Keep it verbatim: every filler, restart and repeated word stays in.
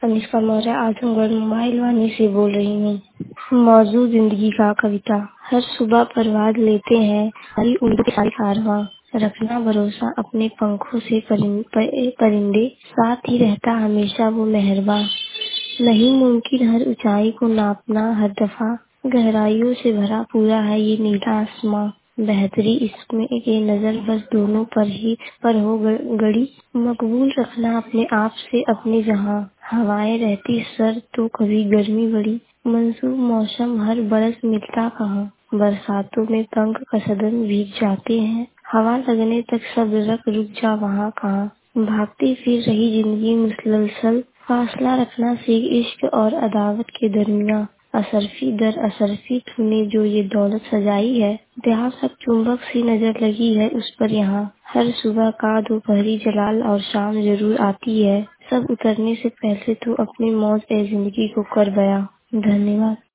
Anushka Maurya Azamgarh mobile Vaani से बोल रही हूँ। मौजूद जिंदगी का कविता। हर सुबह परवाज़ लेते हैं हरी उम्मीद के सारे कारवां, रखना भरोसा अपने पंखों से परिं- प- परिंदे, साथ ही रहता हमेशा वो मेहरबा। नहीं मुमकिन हर ऊंचाई को नापना हर दफा, गहराइयों से भरा पूरा है ये नीला आसमां। बेहतरी इसमें के नजर बस दोनों पर ही पर हो ग- गड़ी, मकबूल रखना अपने आप से अपने जहां। हवाएं रहती सर तो कभी गर्मी बड़ी, मंसूब मौसम हर बरस मिलता कहाँ। बरसातों में पंख कसदन भीग जाते हैं, हवा लगने तक सब रख रुक जा वहाँ कहाँ। भागती फिर रही जिंदगी मुसलसल, फासला रखना सीख इश्क और अदावत के दरमियाँ। असरफी दर असरफी तूने जो ये दौलत सजाई है, इतिहास अब चुंबक सी नजर लगी है उस पर यहाँ। हर सुबह का दोपहरी जलाल और शाम जरूर आती है, सब उतरने से पहले तू अपनी मौज ए जिंदगी को कर बयां। धन्यवाद।